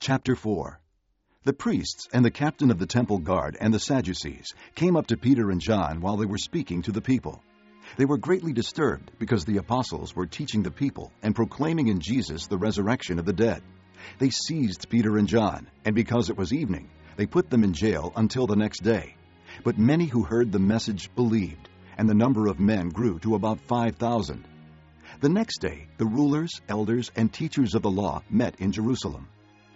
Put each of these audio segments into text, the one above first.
Chapter 4. The priests and the captain of the temple guard and the Sadducees came up to Peter and John while they were speaking to the people. They were greatly disturbed because the apostles were teaching the people and proclaiming in Jesus the resurrection of the dead. They seized Peter and John, and because it was evening, they put them in jail until the next day. But many who heard the message believed, and the number of men grew to about 5,000. The next day, the rulers, elders, and teachers of the law met in Jerusalem.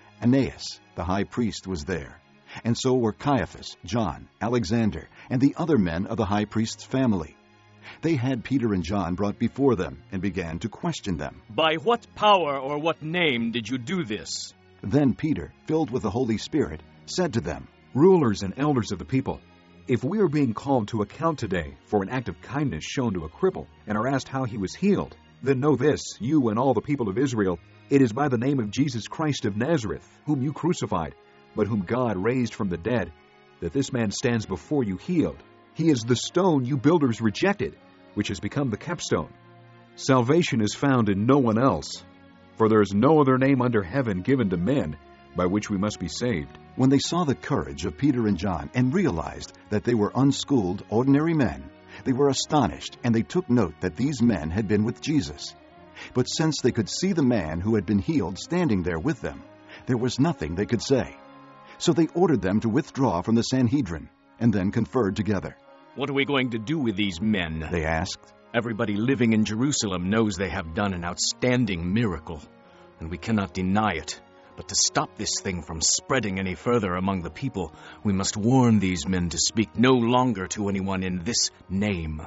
Annas, the high priest, was there, and so were Caiaphas, John, Alexander, and the other men of the high priest's family. They had Peter and John brought before them and began to question them. By what power or what name did you do this? Then Peter, filled with the Holy Spirit, said to them, Rulers and elders of the people, if we are being called to account today for an act of kindness shown to a cripple and are asked how he was healed, then know this, you and all the people of Israel, it is by the name of Jesus Christ of Nazareth, whom you crucified, but whom God raised from the dead, that this man stands before you healed. He is the stone you builders rejected, which has become the capstone. Salvation is found in no one else, for there is no other name under heaven given to men by which we must be saved. When they saw the courage of Peter and John and realized that they were unschooled, ordinary men, they were astonished, and they took note that these men had been with Jesus. But since they could see the man who had been healed standing there with them, there was nothing they could say. So they ordered them to withdraw from the Sanhedrin, and then conferred together. What are we going to do with these men? They asked. Everybody living in Jerusalem knows they have done an outstanding miracle, and we cannot deny it. But to stop this thing from spreading any further among the people, we must warn these men to speak no longer to anyone in this name.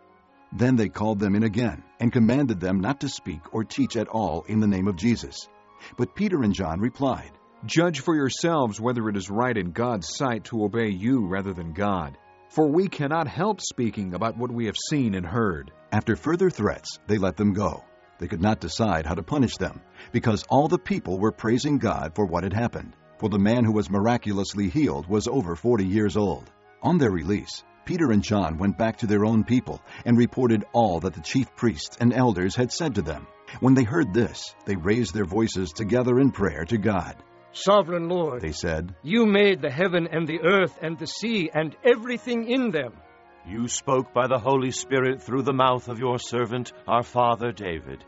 Then they called them in again and commanded them not to speak or teach at all in the name of Jesus. But Peter and John replied, Judge for yourselves whether it is right in God's sight to obey you rather than God. For we cannot help speaking about what we have seen and heard. After further threats, they let them go. They could not decide how to punish them, because all the people were praising God for what had happened. For the man who was miraculously healed was over 40 years old. On their release, Peter and John went back to their own people and reported all that the chief priests and elders had said to them. When they heard this, they raised their voices together in prayer to God. Sovereign Lord, they said, you made the heaven and the earth and the sea and everything in them. You spoke by the Holy Spirit through the mouth of your servant, our father David.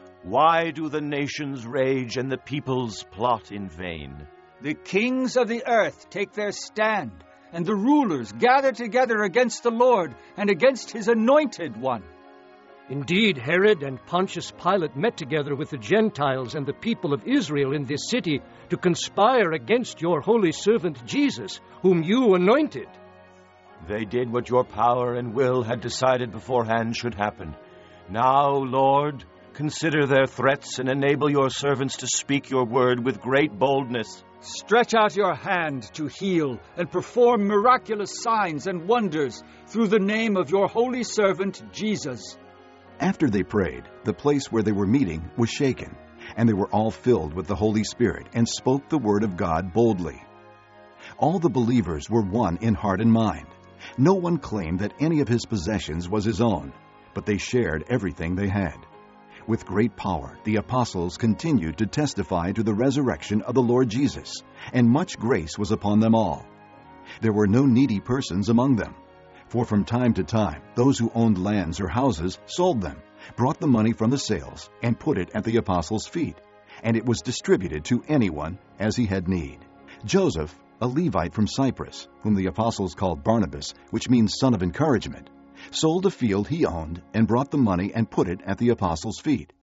Why do the nations rage and the peoples plot in vain? The kings of the earth take their stand, and the rulers gather together against the Lord and against his anointed one. Indeed, Herod and Pontius Pilate met together with the Gentiles and the people of Israel in this city to conspire against your holy servant Jesus, whom you anointed. They did what your power and will had decided beforehand should happen. Now, Lord, consider their threats and enable your servants to speak your word with great boldness. Stretch out your hand to heal and perform miraculous signs and wonders through the name of your holy servant Jesus. After they prayed, the place where they were meeting was shaken, and they were all filled with the Holy Spirit and spoke the word of God boldly. All the believers were one in heart and mind. No one claimed that any of his possessions was his own, but they shared everything they had. With great power, the apostles continued to testify to the resurrection of the Lord Jesus, and much grace was upon them all. There were no needy persons among them, for from time to time those who owned lands or houses sold them, brought the money from the sales, and put it at the apostles' feet, and it was distributed to anyone as he had need. Joseph, a Levite from Cyprus, whom the apostles called Barnabas, which means son of encouragement, sold a field he owned and brought the money and put it at the apostles' feet.